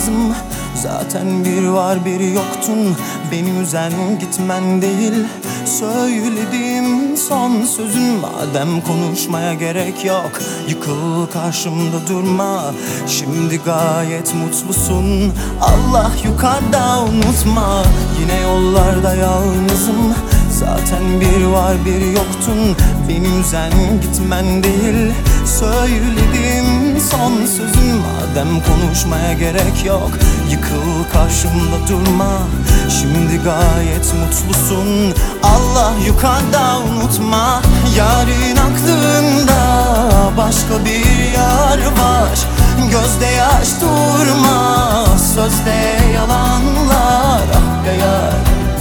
yalnızım. Zaten bir var bir yoktun. Beni üzen gitmen değil, söylediğim son sözün. Madem konuşmaya gerek yok, yıkıl karşımda durma. Şimdi gayet mutlusun, Allah yukarıda unutma. Yine yollarda yalnızım. Zaten bir var bir yoktun. Beni üzen gitmen değil, söylediğim son sözün. Madem konuşmaya gerek yok, yıkıl karşımda durma. Şimdi gayet mutlusun, Allah yukarıda unutma. Yarın aklında başka bir yar var. Gözde yaş durma, sözde yalanlar. Ah be yar,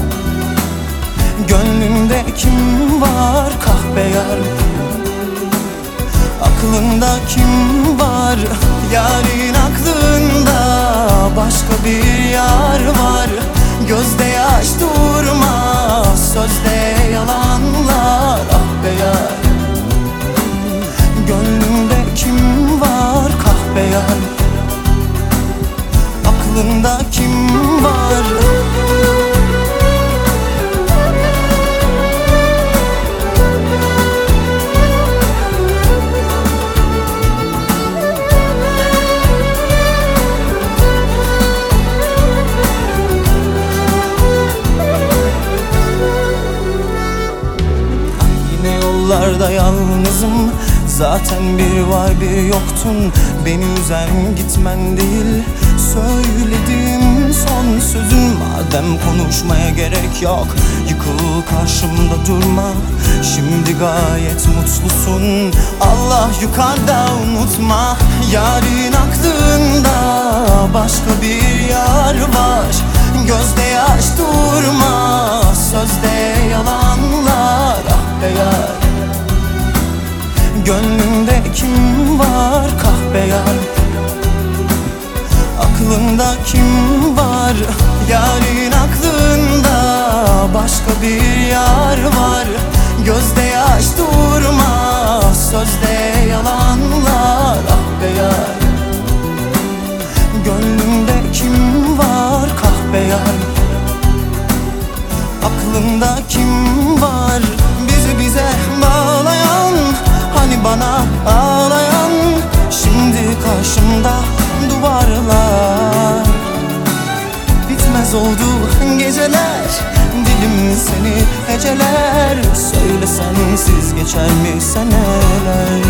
gönlünde kim var kahpe yar? Aklında kim var? Yarın aklında başka bir yar var. Gözde yaş durma, sözde yalanlar. Ah be yar, gönlünde kim var kahpe yar? Aklında kim var? Yollarda yalnızım. Zaten bir var bir yoktun. Beni üzen gitmen değil, söylediğim son sözün. Madem konuşmaya gerek yok, yıkıl karşımda durma. Şimdi gayet mutlusun, Allah yukarıda unutma. Yarın aklında başka bir yar var. Gözde yaş durma, sözde yalanlar. Ah be yar, gönlünde kim var kahpe yar? Aklında kim var? Yarın aklında başka bir yar var. Gözde yaş durma, sözde yalanlar. Ah be yar, gönlünde kim var kahpe yar? Aklında kim var? Bize bağlayan, hani bana ağlayan. Şimdi karşımda duvarlar. Bitmez oldu geceler, dilim seni heceler. Söyle sensiz geçer mi seneler?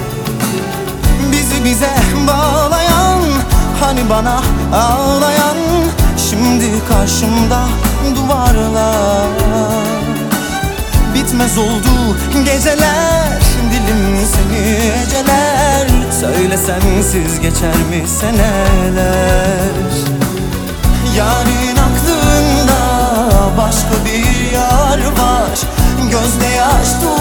Bize bağlayan, hani bana ağlayan. Şimdi karşımda duvarlar. Bitmez oldu geceler, dilim seni heceler. Söyle sensiz geçer mi seneler? Yarın aklında başka bir yar var. Gözde yaş